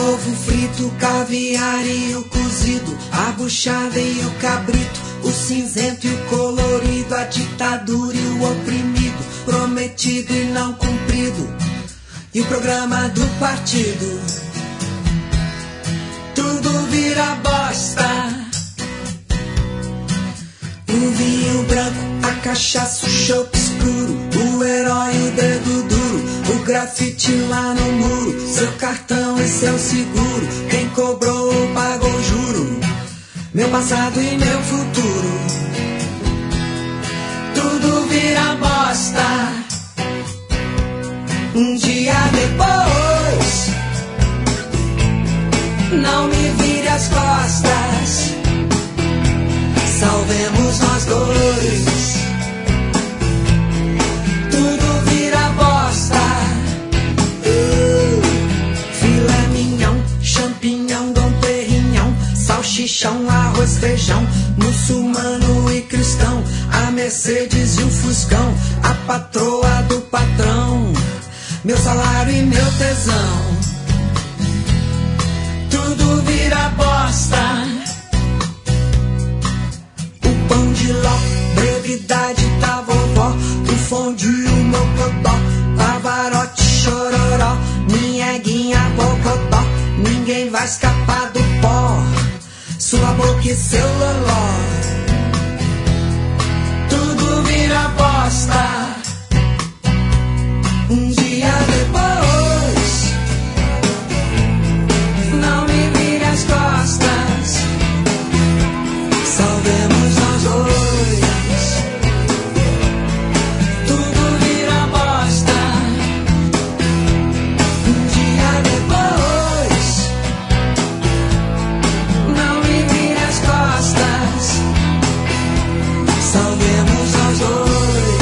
ovo frito, caviar e o cozido, a buchada e o cabrito, o cinzento e o colorido, a ditadura e o oprimido, prometido e não cumprido, e o programa do partido. Tudo vira bosta. O vinho branco, a cachaça, o chope escuro, o herói, o dedo duro, o grafite lá no muro, seu cartão e seu seguro, quem cobrou pagou juro, meu passado e meu futuro. Tudo vira bosta. Um dia depois, não me vire as costas, salvemos nós dois. Tudo vira bosta. Filé mignon, champignon, dom perignon, salchichão, arroz, feijão, muçulmano e cristão, a Mercedes e o Fuscão, a patroa do patrão, meu salário e meu tesão. Tudo vira bosta. O pão de ló, brevidade da vovó, o fondue, o mocotó, pavarotti, chororó, minha guinha, bocotó, ninguém vai escapar do pó, sua boca e seu loló. Tudo vira bosta. Um dia depois, não me vire as costas, salvemos nós dois. Tudo vira bosta. Um dia depois, não me vire as costas, salvemos nós dois.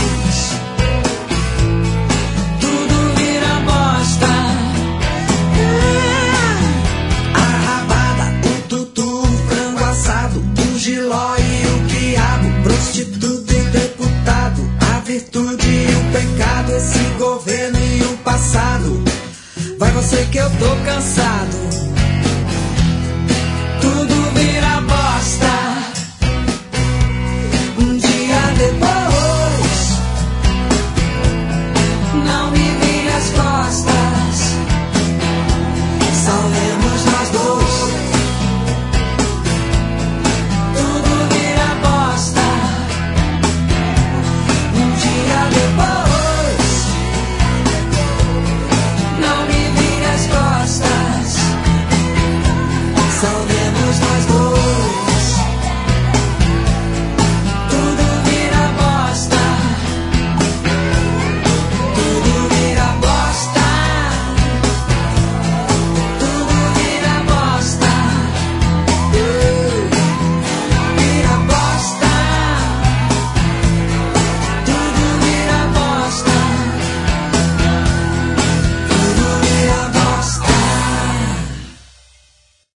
Tudo vira bosta. A rabada, o tutu, o frango assado, o giló e o quiabo, prostituta e deputado, a virtude e o pecado, esse governo e o passado. Vai você que eu tô cansado. Tudo vira bosta. Um dia depois, não me vire as costas, salvemos nós dois. Tudo vira bosta. Um dia depois, não me vire as costas, salvemos